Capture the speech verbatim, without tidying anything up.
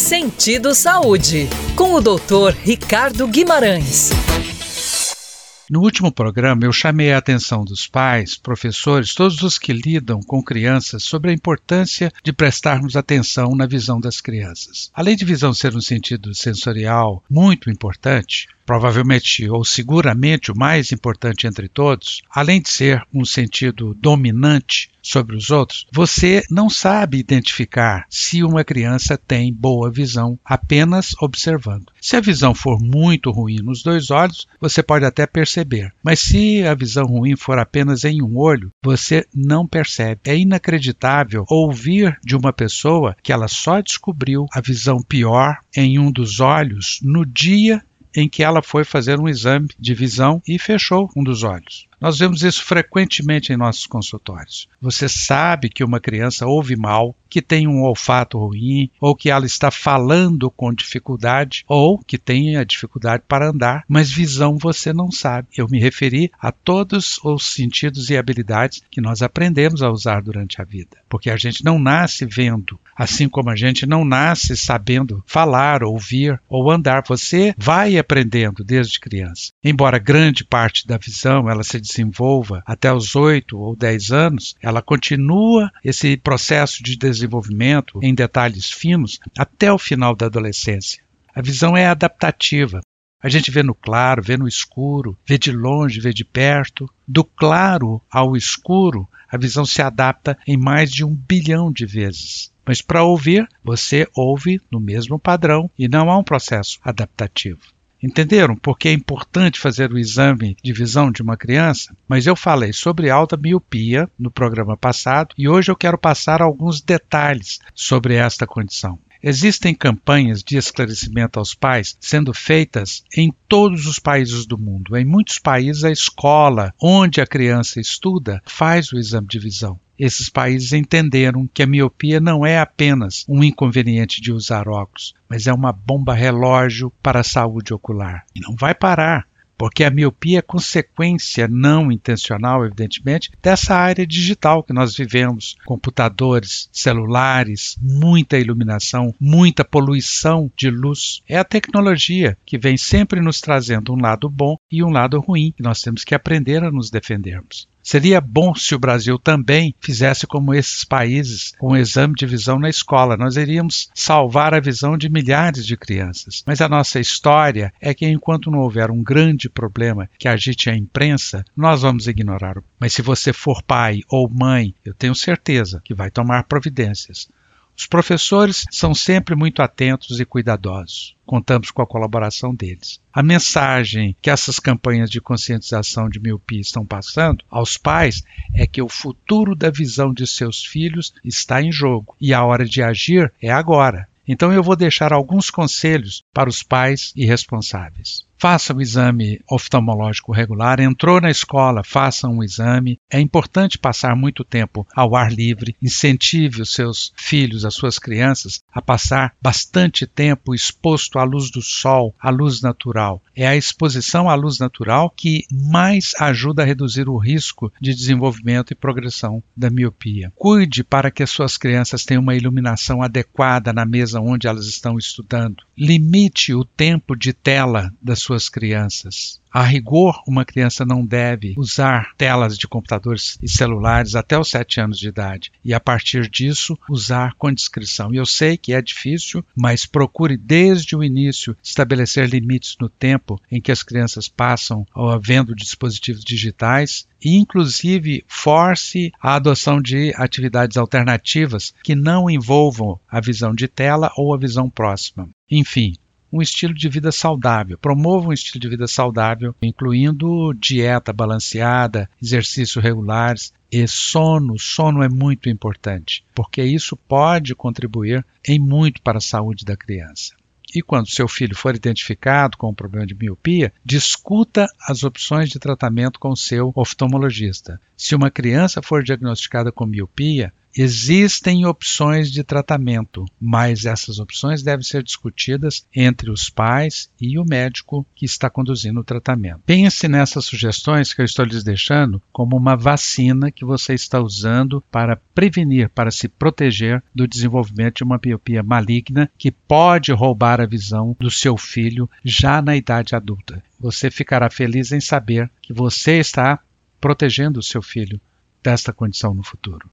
Sentido Saúde, com o doutor Ricardo Guimarães. No último programa, eu chamei a atenção dos pais, professores, todos os que lidam com crianças sobre a importância de prestarmos atenção na visão das crianças. Além de visão ser um sentido sensorial muito importante, provavelmente ou seguramente o mais importante entre todos, além de ser um sentido dominante sobre os outros, você não sabe identificar se uma criança tem boa visão apenas observando. Se a visão for muito ruim nos dois olhos, você pode até perceber, mas se a visão ruim for apenas em um olho, você não percebe. É inacreditável ouvir de uma pessoa que ela só descobriu a visão pior em um dos olhos no dia em que ela foi fazer um exame de visão e fechou um dos olhos. Nós vemos isso frequentemente em nossos consultórios. Você sabe que uma criança ouve mal, que tem um olfato ruim, ou que ela está falando com dificuldade, ou que tem a dificuldade para andar, mas visão você não sabe. Eu me referi a todos os sentidos e habilidades que nós aprendemos a usar durante a vida. Porque a gente não nasce vendo, assim como a gente não nasce sabendo falar, ouvir ou andar. Você vai aprendendo desde criança. Embora grande parte da visão ela se desenvolva até os oito ou dez anos, ela continua esse processo de desenvolvimento em detalhes finos até o final da adolescência. A visão é adaptativa. A gente vê no claro, vê no escuro, vê de longe, vê de perto. Do claro ao escuro, a visão se adapta em mais de um bilhão de vezes. Mas para ouvir, você ouve no mesmo padrão e não há um processo adaptativo. Entenderam por que é importante fazer o exame de visão de uma criança? Mas eu falei sobre alta miopia no programa passado e hoje eu quero passar alguns detalhes sobre esta condição. Existem campanhas de esclarecimento aos pais sendo feitas em todos os países do mundo. Em muitos países, a escola onde a criança estuda faz o exame de visão. Esses países entenderam que a miopia não é apenas um inconveniente de usar óculos, mas é uma bomba relógio para a saúde ocular. E não vai parar, porque a miopia é consequência não intencional, evidentemente, dessa área digital que nós vivemos. Computadores, celulares, muita iluminação, muita poluição de luz. É a tecnologia que vem sempre nos trazendo um lado bom e um lado ruim, e nós temos que aprender a nos defendermos. Seria bom se o Brasil também fizesse como esses países, com o exame de visão na escola. Nós iríamos salvar a visão de milhares de crianças. Mas a nossa história é que enquanto não houver um grande problema que agite a imprensa, nós vamos ignorar. Mas se você for pai ou mãe, eu tenho certeza que vai tomar providências. Os professores são sempre muito atentos e cuidadosos. Contamos com a colaboração deles. A mensagem que essas campanhas de conscientização de miopia estão passando aos pais é que o futuro da visão de seus filhos está em jogo e a hora de agir é agora. Então eu vou deixar alguns conselhos para os pais e responsáveis. Faça o exame oftalmológico regular, entrou na escola, faça um exame. É importante passar muito tempo ao ar livre, incentive os seus filhos, as suas crianças, a passar bastante tempo exposto à luz do sol, à luz natural. É a exposição à luz natural que mais ajuda a reduzir o risco de desenvolvimento e progressão da miopia. Cuide para que as suas crianças tenham uma iluminação adequada na mesa onde elas estão estudando. Limite o tempo de tela das suas crianças. A rigor, uma criança não deve usar telas de computadores e celulares até os sete anos de idade e, a partir disso, usar com discrição. E eu sei que é difícil, mas procure desde o início estabelecer limites no tempo em que as crianças passam vendo dispositivos digitais e, inclusive, force a adoção de atividades alternativas que não envolvam a visão de tela ou a visão próxima. Enfim, um estilo de vida saudável. Promova um estilo de vida saudável, incluindo dieta balanceada, exercícios regulares e sono. Sono é muito importante, porque isso pode contribuir em muito para a saúde da criança. E quando seu filho for identificado com um problema de miopia, discuta as opções de tratamento com o seu oftalmologista. Se uma criança for diagnosticada com miopia, Existem opções de tratamento, mas essas opções devem ser discutidas entre os pais e o médico que está conduzindo o tratamento. Pense nessas sugestões que eu estou lhes deixando como uma vacina que você está usando para prevenir, para se proteger do desenvolvimento de uma miopia maligna que pode roubar a visão do seu filho já na idade adulta. Você ficará feliz em saber que você está protegendo o seu filho desta condição no futuro.